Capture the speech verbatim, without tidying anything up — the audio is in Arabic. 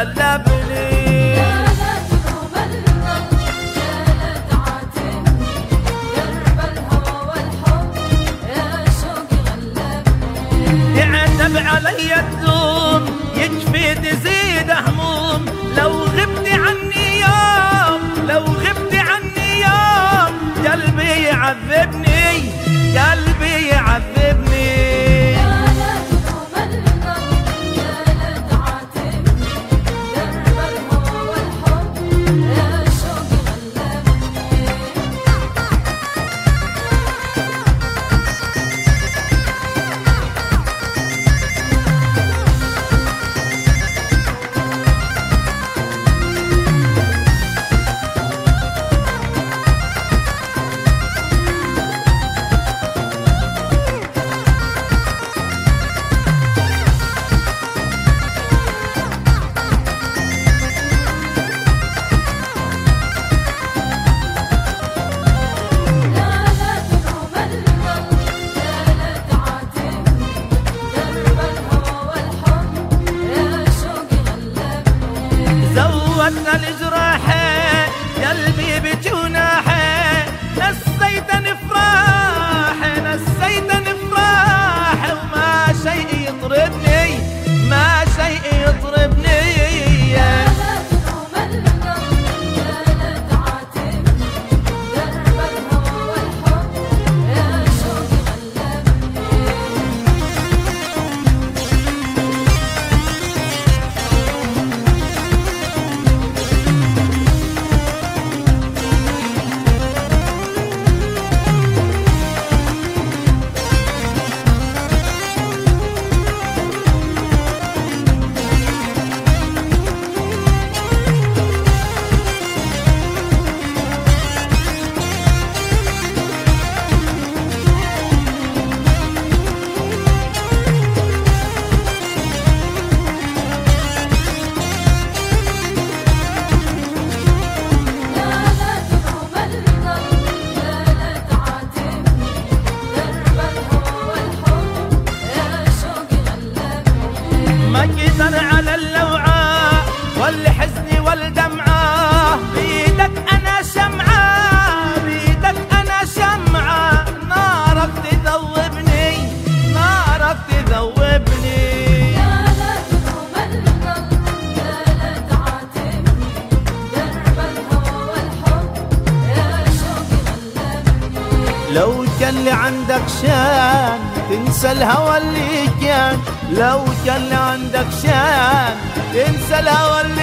غلبني. يعتب علي الدوم يكفي تزيد هموم، لو غبت عني يوم لو غبت عني يوم قلبي يعذبني قلبي يعذبني. زودنا الجراحة قلبي بجناحه، نسيتني افراحه نسيتني افراحه، وما شيء يطربني ما شيء يطربني. ما قدر على اللوعة والحزن والدمعة، بيدك أنا شمعة بيدك أنا شمعة، نارك تذوبني نارك تذوبني. يا لا تدوم الرضا يا لا تعاتبني، درب الهوى والحب يا شوقي غلبني. لو كان اللي عندك شان تنسى الهوى اللي كان، لو كان اللي عندك شان تنسى الهوى اللي